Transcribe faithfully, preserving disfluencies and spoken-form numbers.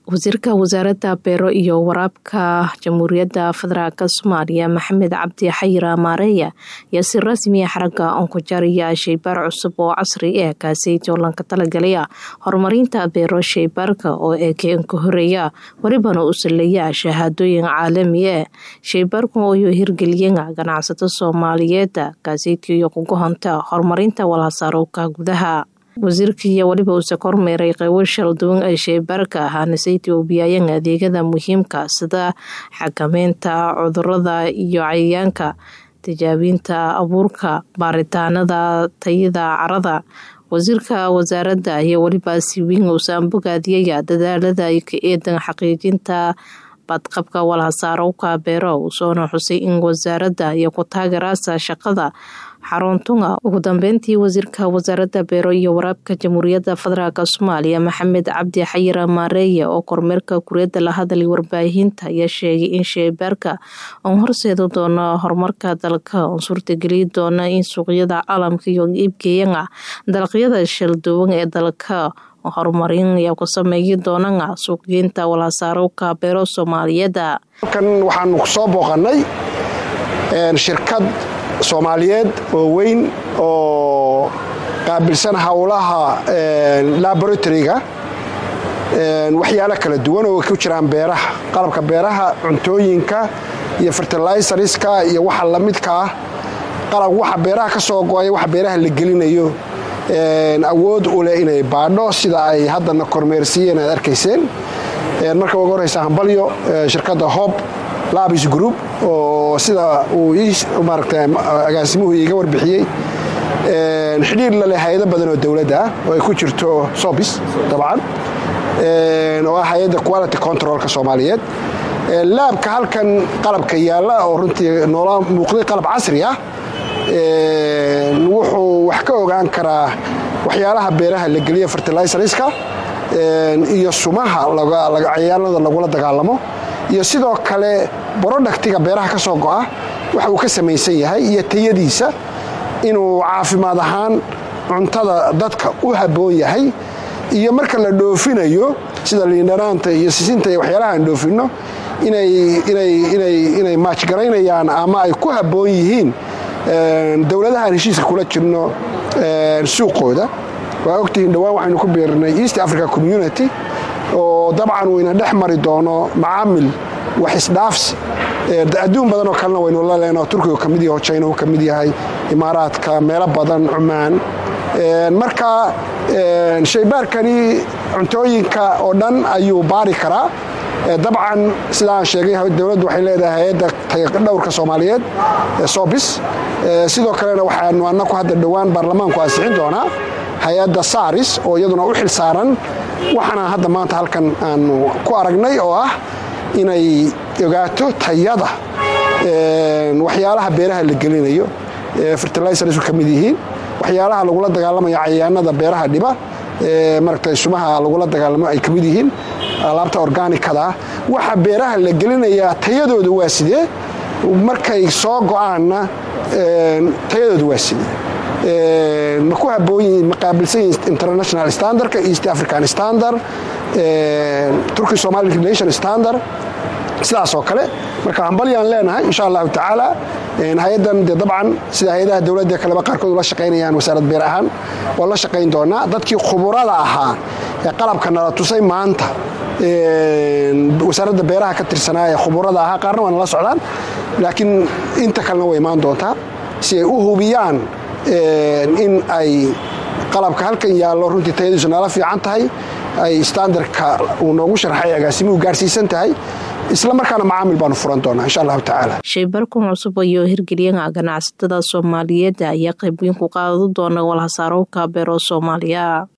wasiirka wasaaradda beero iyo waraabka Jamhuuriyadda Federaalka Soomaaliya Maxamed Cabdi Xayir Maareya ayaa si rasmi ah xaragga ku jaraya shaybaar cusub oo casri ah kaasi oo lanka talagalaya horumarinta beero shaybaarka oo ee ka horeeya waribana u saleeya shahaadooyin caalami ah shaybaarku oo hirgeliyay ganacsatada Soomaaliyeed kaasi oo ku go'aanta horumarinta walaasaarowka gudaha wasiirka iyo waliba uu kormeeray qaybo shal duwan ay shaybaarka ahana Itoobiyaanka adeegyada muhiimka sida xakameynta cudurrada iyo cayayaanka tijaabinta abuurka baaritaanada tayada carrada wasiirka wasaaradda iyo waliba si weyn u saambogaadiyay dadaalada ay ka eedan xaqiijinta badqabka walaasaarowka beero uu soo xusay in wasaaradda iyo ku taageeraysa shaqada xaruntunga ugu dambeyntii wasiirka wasaaradda beero iyo waraabka Jamhuuriyadda Federaalka Soomaaliya Maxamed Cabdi Xayir Maareya oo kormeerka kuriyada la hadlay warbaahinta ayaa sheegay in shaybaarka uu horseedi doono horumarka dalka oo suurtagelin doona in suuqyada caalamka iyo iibkeena dalagyada shal duwan ee dalka horumarin ayaa ku sameeyay doonana suuqgeynta walaasaarowka beero Soomaaliyeed kan waxaan ku soo booqanay shirkad Soomaaliyeed oo weyn oo qaabilsan hawlaha laboratory-ga waxyaalo kala duwan oo ku jiraan beeraha qalabka beeraha cuntooyinka iyo fertilizer-iska iyo waxa la midka ah qalab waxa beeraha ka soo go'ay waxa beeraha la gelinayo awood u leh inay baadho sida ay haddana kormeersiyeen aad arkayseen marka ugu horeysa hambalyo shirkadda Hope Labs Group oo sida uu maaragtay agaasimuhu iga warbixiyay ee xiriir la leh hay'ado badan oo dawladda ah oo ay ku jirto Sobis dabcan ee oo hay'adda quality control-ka Soomaaliyeed ee laabka halkan qalabka yaala oo runtii noola muuqday qalab casri ah ee wuxuu wax ka ogaan karaa waxyaalaha beeraha la geliyo fertilizer-iska ee iyo sumaha laga laga cayayaanada lagula dagaalamo iyo sidoo kale productiga beeraha ka soo go'a waxa uu ka samaysan yahay iyo tayadiisa inuu caafimaad ahaan cuntada dadka u haboon yahay iyo marka la dhoofinayo sida liindhanaanta iyo sisinta iyo waxyaalaha aan dhoofino inay inay inay inay match garaynayaan ama ay ku haboon yihiin dawladaha heshiiska kula jirno suuqooda waa ogtihiin dhawaan waxaynu ku beernay East Africa Community oo dabcan uu ina dhex mari doono macaamil wax isdhaafsi adduun badan oo kalena waynu la leenahay Turkiga kamid yahay China uu kamid yahay Imaaraadka meelo badan Cumaan marka shaybaarkani cuntooyinka oo dhan ayuu baari karaa dabcan sidaan sheegay dawladdu waxay leedahay hay'adda dhawrka Soomaaliyeed Sobis sidoo kalena waxaanu anaku hadda dhawaan baarlamaanku ansixin doonaa hay'adda Saris oo iyaduna u xil saaran waxana hadda maanta halkan aan ku aragnay oo ah inay ogaato tayada ee waxyaalaha beeraha la gelinayo fertilizer-isu kamid yihiin waxyaalaha lagu la dagaalamayo cayayaanada beeraha dhiba ee markay sumaha lagu la dagaalamo ay kamid yihiin alaabta organic-kada waxa beeraha la gelinaya tayadoodu waa sidee markay soo go'aana ee tayadoodu waa sidee ee ma ku haboon maqaabilsan international standard-ka East African standard ee Turkish Somali Relation standard sidaas oo kale marka hambaliyaan leenahay insha Allah taala in hay'adan dabcan sida hay'adaha dawladda kale qaarkood la shaqeynayaan wasaaradda beer ahaan oo la shaqeyn doona dadkii khuburada ahaa ee qalabka nala tusay maanta ee wasaaradda beeraha ka tirsanaya khuburada ahaa qaarna waan la socdaan laakiin inta kalena way imaan doontaa si ay u hubiyaan in ay qalabka halkan yaalo runtii tayadiisu nala fiican tahay ay standardka uu noogu sharxay agaasimuhu gaarsiisan tahay isla markaana macaamil baanu furan doonaa insha Allah taala shaybaarku cusub iyo hirgeliyay ganacsatada Soomaaliyeed ayaa qayb weyn ku qaadan doona walaasaarowka beero Soomaaliya.